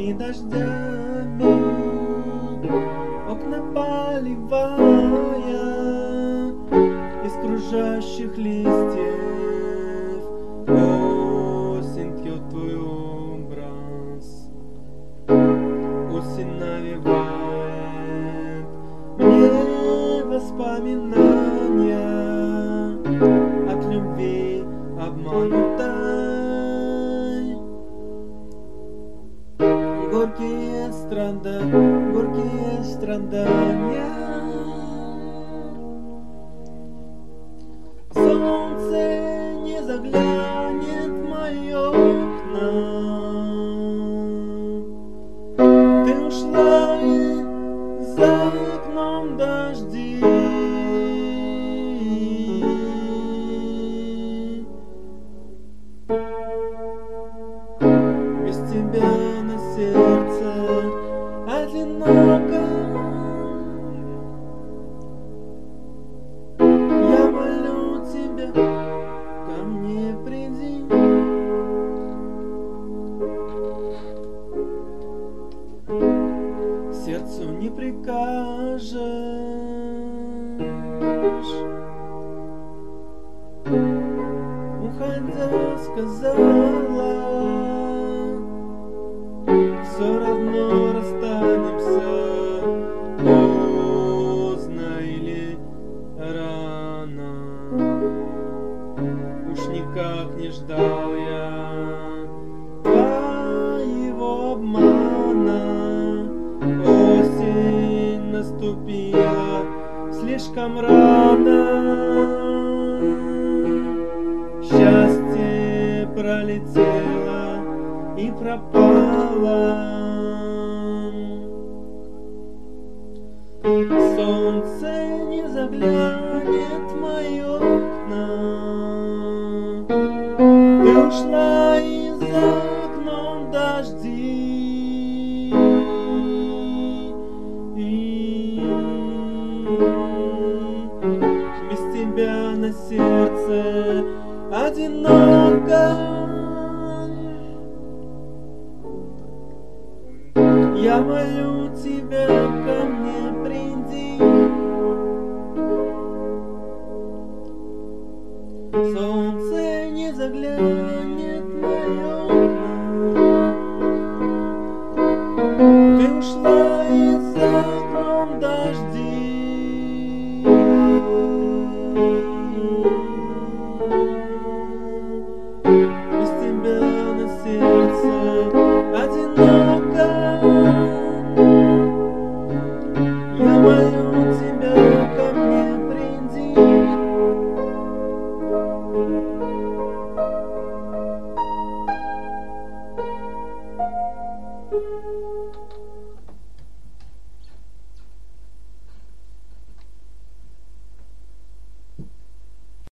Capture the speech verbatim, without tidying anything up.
и дождями, окна поливая из кружащих листьев. Осень ткет твой образ, осень навевает мне воспоминания от любви обманутой. Горькие страдания, горькие страдания. Солнце не заглянет в мои окна. Ты ушла, и за окном дожди. Без тебя на сердце одиноко. Я молю тебя, ко мне приди. Сердцу не прикажешь, уходя сказала, все равно расстанемся, поздно или рано. Уж никак не ждал я твоего обмана. Осень наступила слишком рано. Счастье пролетело и пропало. Солнце не заглянет в мои окна. Ты ушла, и за окном дожди. Без тебя на сердце одиноко. Я молю тебя, ко мне приди. Солнце не заглянет в мои окна. Ты ушла, и за окном дожди. Без тебя на сердце одиноко. Я молю тебя, ко мне приди.